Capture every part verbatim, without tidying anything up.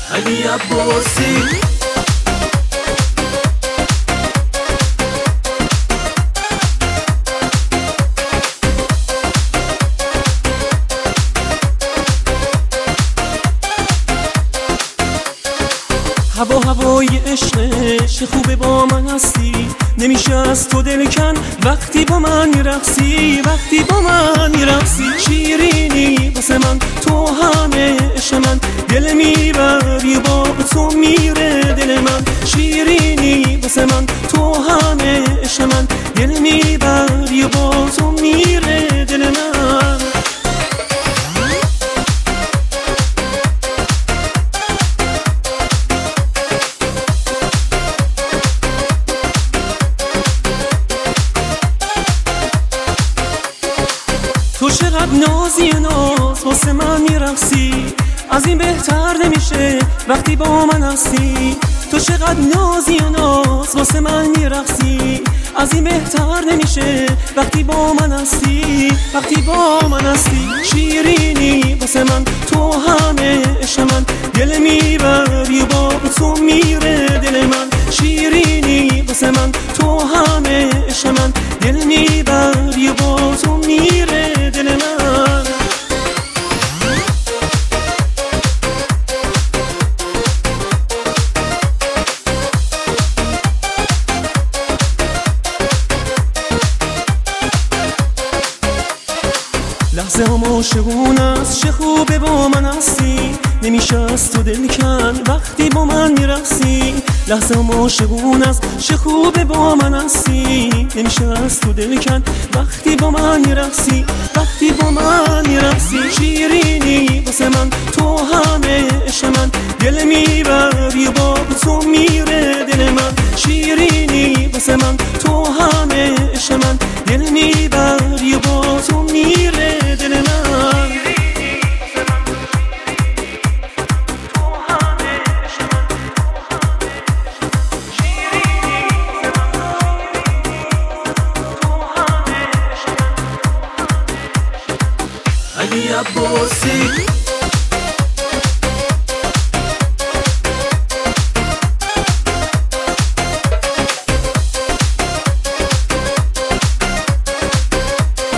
علی عباسی. هوا هوای عشق چه خوبه با من هستی، نمیشه از تو دل کن وقتی با من میرقصی، وقتی با من میرقصی. شیرینی واسه من تو همه عشق من، دل میبری با تو میره دل من. شیرینی واسه من تو همه عشق من، دل میبری با تو میره دل من. تو چقدر نازی ناز واسه من میرقصی، از این بهتر نمیشه وقتی با من هستی. تو چقدر نازی ناز واسه من میرقصی، از این بهتر نمیشه وقتی با من هستی، وقتی با من هستی. شیرینی واسه من تو همه عشق من، دل میبری با تو میره دل من. شیرینی واسه من تو همه عشق من، دل میبری با تو میره دل من. لحظه هم عاشقون است، چه خوبه با من هستی، نمیشه از تو دل کن وقتی با من میرقصی. لحظه هم عاشقون است، چه خوبه با من هستی، نمیشه از تو دل کن وقتی با من میرقصی، وقتی با من میرقصی. شیرینی واسه من تو همه عشق من، دل میبری با تو میره دل من. شیرینی واسه من تو همه عشق من، دل میبری با تو میره دل من. علی عباسی.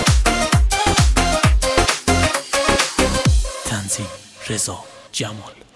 تنظیم رضا جمال.